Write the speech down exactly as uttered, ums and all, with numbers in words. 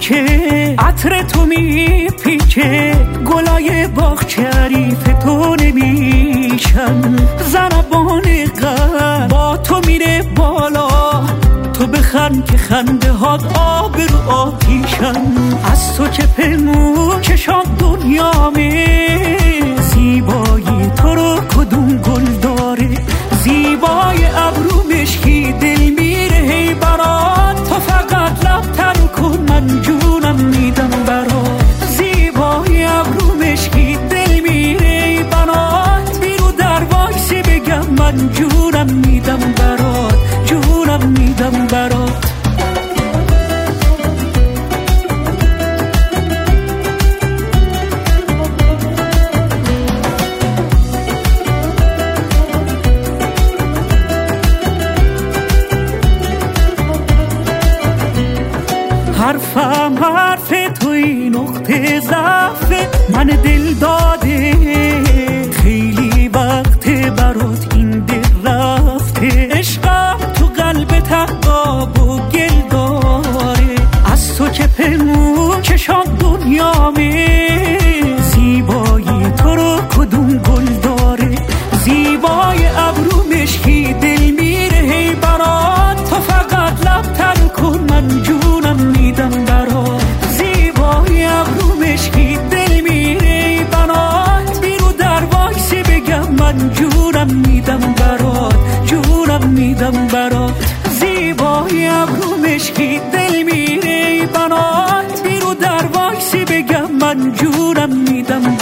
پیچه عطر تو میپیچه گلای باغ شریف تو نمیشن زنبان غم با تو میره بالا تو بخند که خنده هات آب رو آتیشن از تو که پنهون چشام دنیامه زیبایی تو رو کدوم گل داره زیبای ابرو مشکی دل میره هی برات تو فقط لب تر کن من جونم میدم برات زیبای ابرو مشکی دل میره هی برات بیرو در وایسی بگم من جونم میدم برات جونم میدم برات حرفم حرف توی نقطه ضعف من دل داده خیلی وقت برات این دل رفته عشقم تو قلبت عقاب و گل داره از تو که پنهون چشام دنیامه زیبایی تو رو کدوم گل داره زیبای ابرو مشکی دل میره هی برات تو فقط لب تر کن من جونم میدم برات زیبای ابرو مشکی دل میره برات بیرو در وایسی بگم من جونم میدم برات جونم میدم برات زیبای ابرو مشکی دل میره برات بیرو در وایسی بگم من جونم میدم